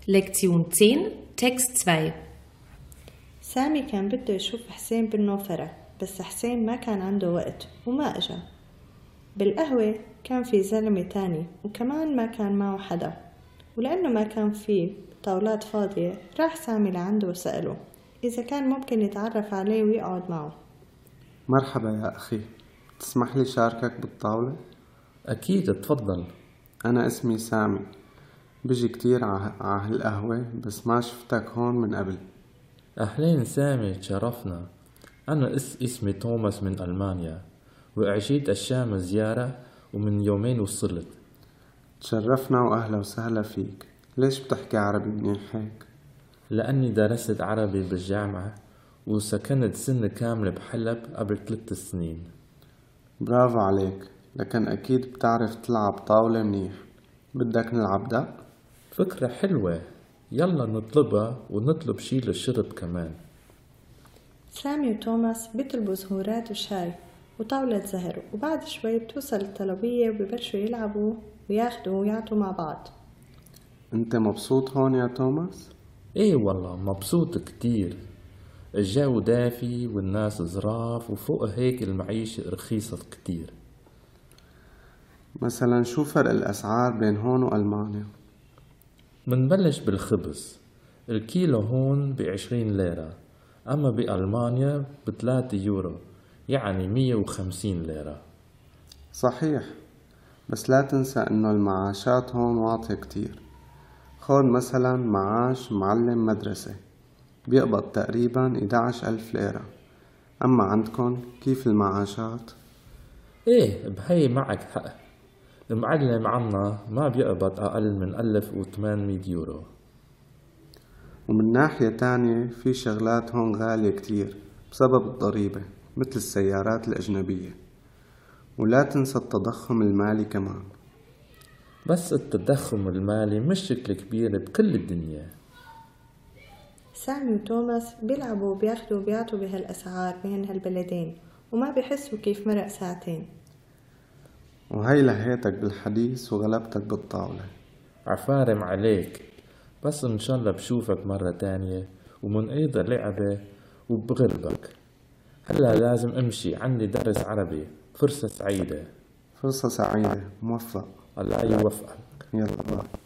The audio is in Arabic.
Lektion 10, Text 2. سامي كان بده يشوف حسين بالنوفرة، بس حسين ما كان عنده وقت وما أجا. بالقهوة كان في زلمة تاني وكمان ما كان معه حدا، ولأنه ما كان فيه طاولات فاضية راح سامي لعنده وسأله إذا كان ممكن يتعرف عليه ويقعد معه. مرحبا يا أخي، تسمح لي شاركك بالطاولة؟ أكيد، تفضل. أنا اسمي سامي، بجي كتير هالقهوة بس ما شفتك هون من قبل. أهلين سامي، تشرفنا. أنا اسمي توماس من ألمانيا، وأجيت الشام زيارة ومن يومين وصلت. تشرفنا وأهلا وسهلا فيك. ليش بتحكي عربي منيح هيك؟ لأني درست عربي بالجامعة وسكنت سنة كاملة بحلب قبل 3 سنين. برافو عليك، لكن أكيد بتعرف تلعب طاولة منيح. بدك نلعب دق؟ فكرة حلوة، يلا نطلبها ونطلب شي للشرب كمان. سامي وتوماس بيطلبوا زهورات وشاي وطاولة زهر، وبعد شوي بتوصل الطلبية وبيبلشوا يلعبوا وياخدوا ويعطوا مع بعض. أنت مبسوط هون يا توماس؟ إيه والله مبسوط كتير، الجو دافي والناس ظراف، وفوق هيك المعيشة رخيصة كتير. مثلا شو فرق الأسعار بين هون وألمانيا؟ منبلش بالخبز، الكيلو هون ب20 ليرة، أما بألمانيا ب3 يورو، يعني 150 ليرة. صحيح، بس لا تنسى إنه المعاشات هون واطية كتير. خذ مثلا معاش معلم مدرسة بيقبض تقريبا 11,000 ليرة، أما عندكن كيف المعاشات؟ إيه بهي معك حق، المعلم عنا ما بيقبض أقل من 1800 يورو. ومن ناحية تانية في شغلات هون غالية كتير بسبب الضريبة، مثل السيارات الأجنبية، ولا تنسى التضخم المالي كمان. بس التضخم المالي مشكلة كبيرة بكل الدنيا. سامي وتوماس بيلعبوا وبياخدوا وبيعطوا بهالأسعار بين هالبلدين وما بيحسوا كيف مرق ساعتين. وهي لهيتك بالحديث وغلبتك بالطاولة. عفارم عليك، بس إن شاء الله بشوفك مرة تانية ومنقضي لعبة وبغلبك. هلا لازم أمشي، عندي درس عربي. فرصة سعيدة. فرصة سعيدة، موفق. الله يوفقك. يلا باي.